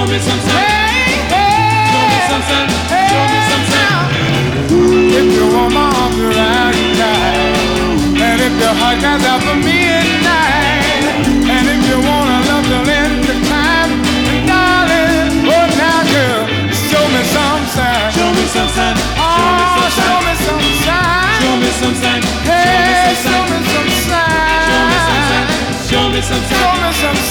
me some sign. Hey, Show me some sign. Show me some sign. if you want my arms around you tonight, and if your heart cries out for me at night, and if you wanna love till end the time, and darling, oh now girl, show me some sign. Show me some sign. Oh, show me some sign. Show me some sign. Hey, show me some sign. Show me some sign. Show me some sign. Show me some